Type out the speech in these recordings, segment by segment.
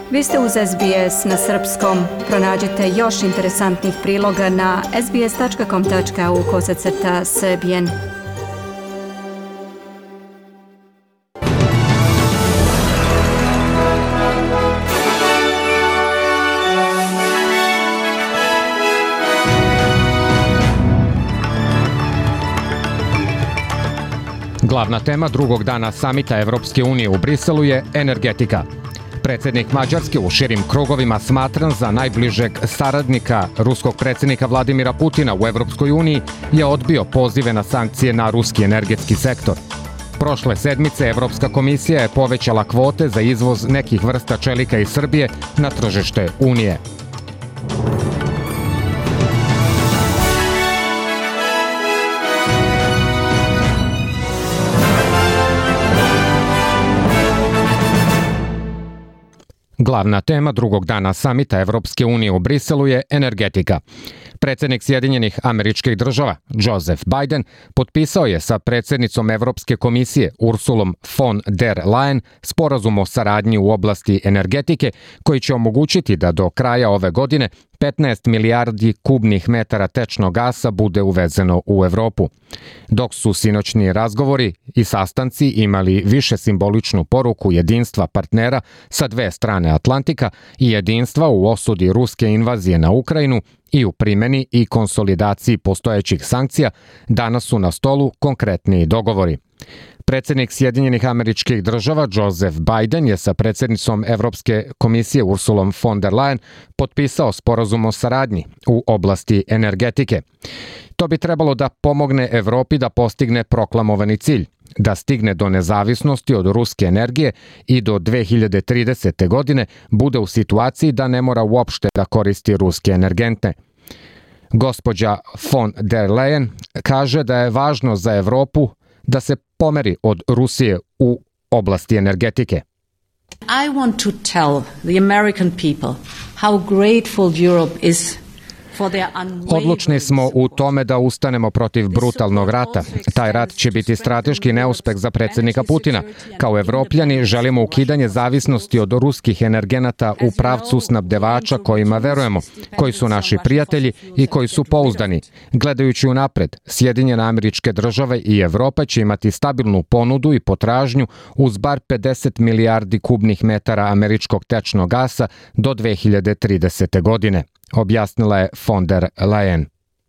Vi ste uz SBS na srpskom. Pronađite još interesantnih priloga na sbs.com.au/srbijen. Glavna tema drugog dana samita Evropske unije u Briselu je energetika. Predsjednik Mađarske u širim krugovima smatran za najbližeg saradnika ruskog predsjednika Vladimira Putina u Evropskoj uniji je odbio pozive na sankcije na ruski energetski sektor. Prošle sedmice Evropska komisija je povećala kvote za izvoz nekih vrsta čelika iz Srbije na tržište Unije. Glavna tema drugog dana samita Evropske unije u Briselu je energetika. Predsjednik Sjedinjenih Američkih Država, Joseph Biden, potpisao je sa predsjednicom Evropske komisije Ursulom von der Leyen sporazum o saradnji u oblasti energetike koji će omogućiti da do kraja ove godine 15 milijardi kubnih metara tečnog gasa bude uvezeno u Evropu. Dok su sinoćni razgovori i sastanci imali više simboličnu poruku jedinstva partnera sa dve strane Atlantika i jedinstva u osudi ruske invazije na Ukrajinu i u primjeni i konsolidaciji postojećih sankcija, danas su na stolu konkretniji dogovori. Predsjednik Sjedinjenih Američkih Država Joseph Biden je sa predsjednicom Evropske komisije Ursulom von der Leyen potpisao sporazum o saradnji u oblasti energetike. To bi trebalo da pomogne Evropi da postigne proklamovani cilj, da stigne do nezavisnosti od ruske energije i do 2030. godine bude u situaciji da ne mora uopšte da koristi ruske energente. Gospođa von der Leyen kaže da je važno za Evropu da se pomeri od Rusije u oblasti energetike. I want to tell the American people how grateful Europe is. Odlučni smo u tome da ustanemo protiv brutalnog rata. Taj rat će biti strateški neuspeh za predsjednika Putina. Kao Evropljani želimo ukidanje zavisnosti od ruskih energenata u pravcu snabdevača kojima verujemo, koji su naši prijatelji i koji su pouzdani. Gledajući unapred, Sjedinjene Američke Države i Evropa će imati stabilnu ponudu i potražnju uz bar 50 milijardi kubnih metara američkog tečnog gasa do 2030. godine, objasnila je von der Leyen.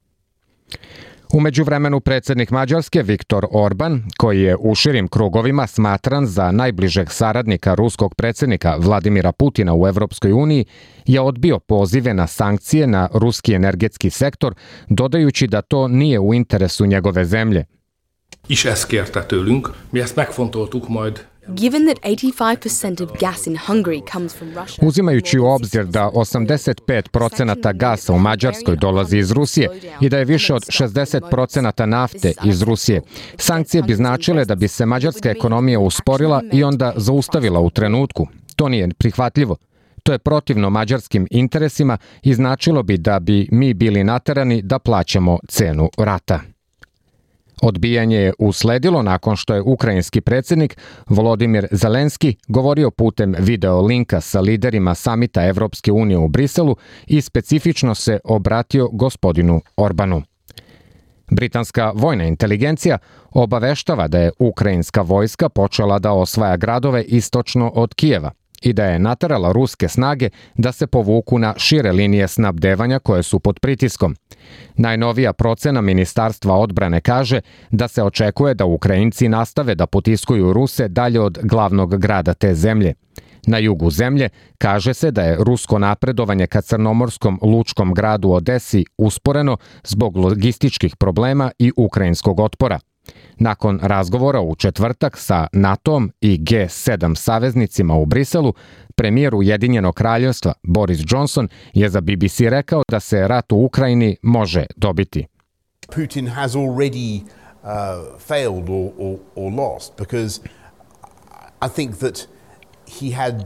U međuvremenu predsjednik Mađarske Viktor Orban, koji je u širim krugovima smatran za najbližeg saradnika ruskog predsjednika Vladimira Putina u Evropskoj uniji, je odbio pozive na sankcije na ruski energetski sektor, dodajući da to nije u interesu njegove zemlje. Is ezt kérte tőlünk, mi ezt megfontoltuk majd. Given that 85% of gas in Hungary comes from Russia. Uzimajući u obzir da 85% gasa u Mađarskoj dolazi iz Rusije i da je više od 60% nafte iz Rusije, sankcije bi značile da bi se mađarska ekonomija usporila i onda zaustavila u trenutku. To nije prihvatljivo. To je protivno mađarskim interesima i značilo bi da bi mi bili naterani da plaćamo cenu rata. Odbijanje je usledilo nakon što je ukrajinski predsjednik Volodimir Zelenski govorio putem video linka sa liderima samita Evropske unije u Briselu i specifično se obratio gospodinu Orbanu. Britanska vojna inteligencija obaveštava da je ukrajinska vojska počela da osvaja gradove istočno od Kijeva i da je naterala ruske snage da se povuku na šire linije snabdevanja koje su pod pritiskom. Najnovija procena Ministarstva odbrane kaže da se očekuje da Ukrajinci nastave da potiskuju Ruse dalje od glavnog grada te zemlje. Na jugu zemlje kaže se da je rusko napredovanje ka crnomorskom lučkom gradu Odesi usporeno zbog logističkih problema i ukrajinskog otpora. Nakon razgovora u četvrtak sa NATO-om i G7 saveznicima u Briselu, premijer Ujedinjenog kraljevstva Boris Johnson je za BBC rekao da se rat u Ukrajini može dobiti. Putin has already failed or lost because I think that he had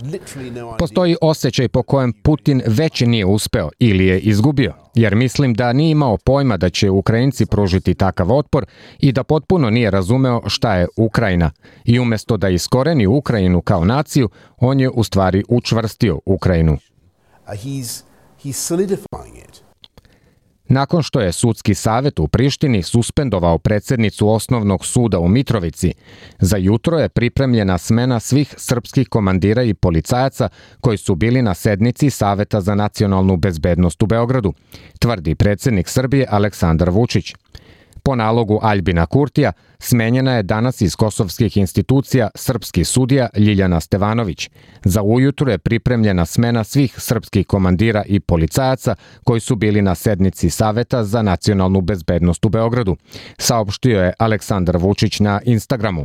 Postoji osjećaj po kojem Putin već nije uspeo ili je izgubio, jer mislim da nije imao pojma da će Ukrajinci pružiti takav otpor i da potpuno nije razumeo šta je Ukrajina. I umjesto da iskoreni Ukrajinu kao naciju, on je u stvari učvrstio Ukrajinu. He's solidifying it. Nakon što je sudski savjet u Prištini suspendovao predsjednicu osnovnog suda u Mitrovici, za jutro je pripremljena smena svih srpskih komandira i policajaca koji su bili na sednici Saveta za nacionalnu bezbednost u Beogradu, tvrdi predsjednik Srbije Aleksandar Vučić. Po nalogu Aljbina Kurtija smenjena je danas iz kosovskih institucija srpski sudija Ljiljana Stevanović. Za ujutru je pripremljena smena svih srpskih komandira i policajaca koji su bili na sednici Saveta za nacionalnu bezbednost u Beogradu, saopštio je Aleksandar Vučić na Instagramu.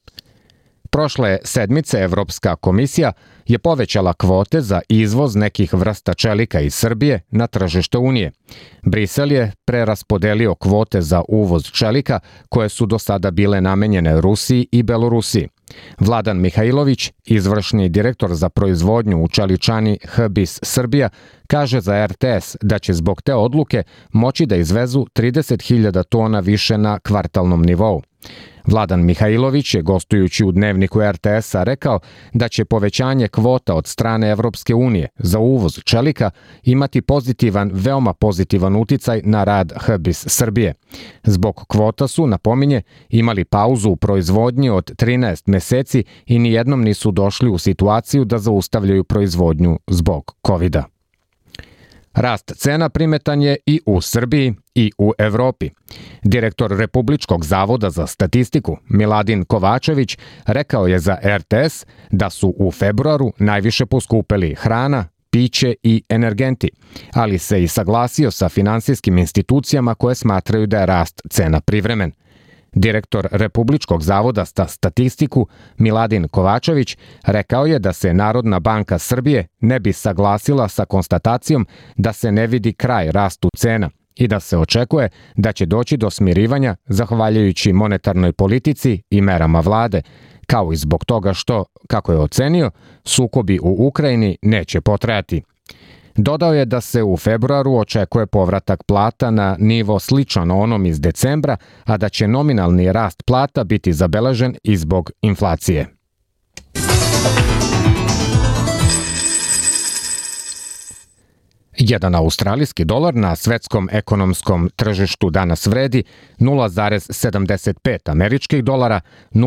Prošle sedmice Evropska komisija je povećala kvote za izvoz nekih vrsta čelika iz Srbije na tržište Unije. Brisel je preraspodelio kvote za uvoz čelika koje su do sada bile namenjene Rusiji i Belorusiji. Vladan Mihajlović, izvršni direktor za proizvodnju u čeličani HBIS Srbija, kaže za RTS da će zbog te odluke moći da izvezu 30.000 tona više na kvartalnom nivou. Vladan Mihajlović je, gostujući u dnevniku RTS-a, rekao da će povećanje kvota od strane Evropske unije za uvoz čelika imati veoma pozitivan uticaj na rad HBIS Srbije. Zbog kvota su, napominje, imali pauzu u proizvodnji od 13 meseci i nijednom nisu došli u situaciju da zaustavljaju proizvodnju zbog COVID-a. Rast cena primetan je i u Srbiji i u Evropi. Direktor Republičkog zavoda za statistiku Miladin Kovačević rekao je za RTS da su u februaru najviše poskupeli hrana, piće i energenti, ali se i saglasio sa finansijskim institucijama koje smatraju da je rast cena privremen. Direktor Republičkog zavoda za statistiku Miladin Kovačević rekao je da se Narodna banka Srbije ne bi saglasila sa konstatacijom da se ne vidi kraj rastu cena i da se očekuje da će doći do smirivanja zahvaljujući monetarnoj politici i merama vlade, kao i zbog toga što, kako je ocenio, sukobi u Ukrajini neće potrajati. Dodao je da se u februaru očekuje povratak plata na nivo sličan onom iz decembra, a da će nominalni rast plata biti zabeležen i zbog inflacije. Jedan australijski dolar na svetskom ekonomskom tržištu danas vredi 0,75 američkih dolara,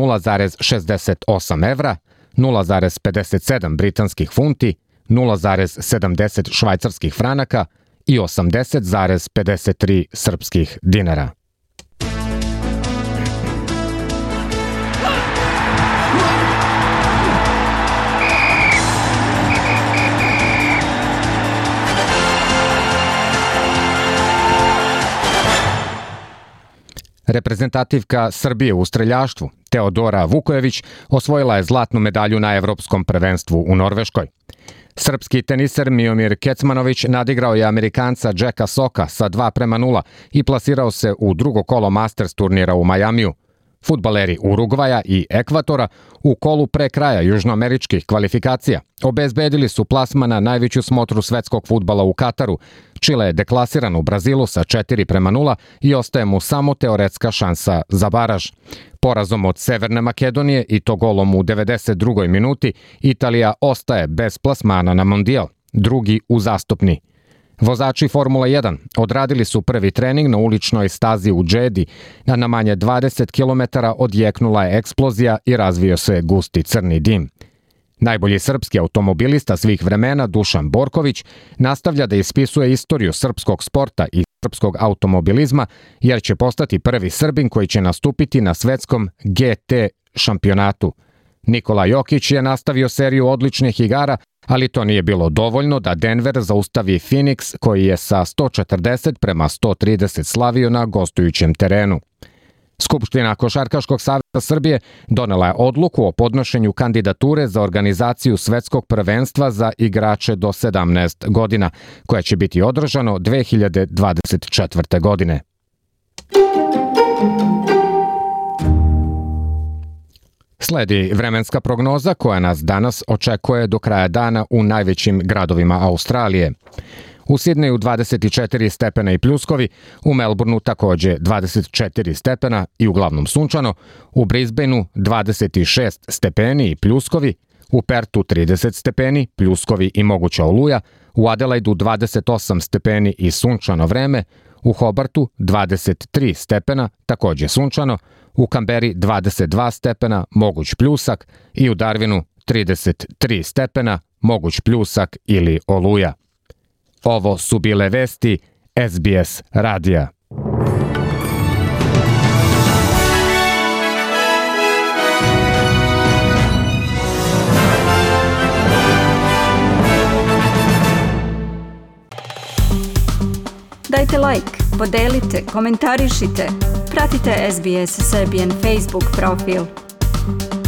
0,68 evra, 0,57 britanskih funti, 0,70 švajcarskih franaka i 80,53 srpskih dinara. Reprezentativka Srbije u streljaštvu Teodora Vukojević osvojila je zlatnu medalju na Evropskom prvenstvu u Norveškoj. Srpski teniser Miomir Kecmanović nadigrao je Amerikanca Jacka Socka sa 2:0 i plasirao se u drugo kolo Masters turnira u Majamiju. Fudbaleri Urugvaja i Ekvatora u kolu pre kraja južnoameričkih kvalifikacija obezbedili su plasman na najveću smotru svetskog fudbala u Kataru. Čile je deklasiran u Brazilu sa 4:0 i ostaje mu samo teoretska šansa za baraž. Porazom od Severne Makedonije i to golom u 92. minuti, Italija ostaje bez plasmana na mondijal, drugi uzastopni. Vozači Formula 1 odradili su prvi trening na uličnoj stazi u Džedi, a na manje 20 km odjeknula je eksplozija i razvio se gusti crni dim. Najbolji srpski automobilista svih vremena Dušan Borković nastavlja da ispisuje istoriju srpskog sporta i srpskog automobilizma, jer će postati prvi Srbin koji će nastupiti na svetskom GT šampionatu. Nikola Jokić je nastavio seriju odličnih igara, ali to nije bilo dovoljno da Denver zaustavi Phoenix, koji je sa 140:130 slavio na gostujućem terenu. Skupština Košarkaškog saveza Srbije donela je odluku o podnošenju kandidature za organizaciju svetskog prvenstva za igrače do 17 godina, koja će biti održano 2024. godine. Sledi vremenska prognoza koja nas danas očekuje do kraja dana u najvećim gradovima Australije. U Sidneju 24 stepena i pljuskovi, u Melbourneu takođe 24 stepena i uglavnom sunčano, u Brisbaneu 26 stepeni i pljuskovi, u Pertu 30 stepeni, pljuskovi i moguća oluja, u Adelaidu 28 stepeni i sunčano vreme, u Hobartu 23 stepena, takođe sunčano, u Kamberi 22 stepena, moguć pljusak i u Darwinu 33 stepena, moguć pljusak ili oluja. Ovo su bile vesti SBS radija. Dajte like, podelite, komentarišite. Pratite SBS Serbian Facebook profil.